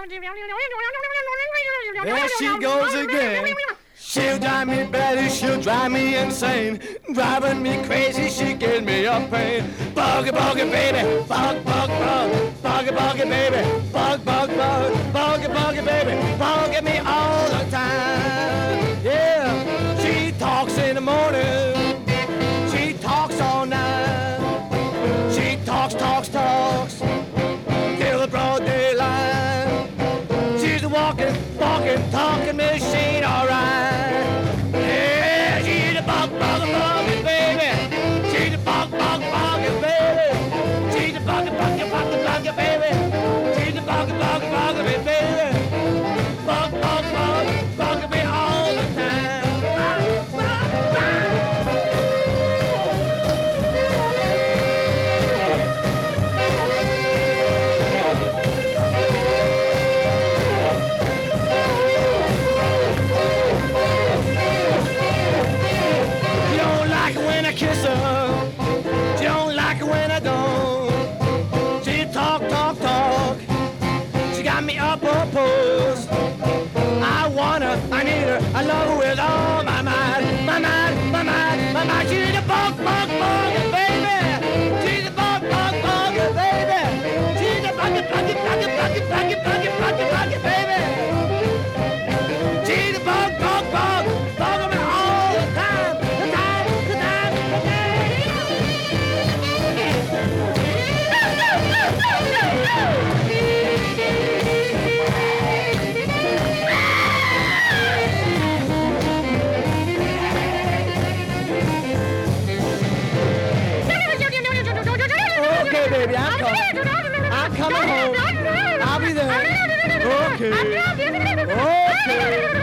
There she goes again. She'll drive me batty, she'll drive me insane. Driving me crazy, she gives me a pain. Buggy, buggy, baby, bug, bug, bug. Buggy, buggy, baby, bug, bug, bug. Buggy, buggy, baby, bugging me all the time. Yeah, she talks in the morning. She talks all night. She talks, talks, talks till the broad daylight. She's a walking, walking, talking machine, alright. Yeah, she's a bug, bug, bug, baby. She's a bug, bug, bug, baby. She's a bug, bug, bug, bug, baby. She's a bug, bug, bug, baby. Bug, bug, bug, bug me all the time. You don't like it when I kiss her. She don't like it when I don't. She talk, talk, talk. She got me up a post. I want her, I need her, I love her with all my mind, my mind, my mind, my mind. She's a bug, bug, bug, baby. She's a bug, bug, bug, baby. She's a buggy, buggy, buggy, buggy, buggy, buggy, buggy, buggy, baby. She's a bug, bug, bug, bugging me all the time, the time, the time, the Okay, baby, I'm coming. I'm coming home. I'll be there. Okay. Okay.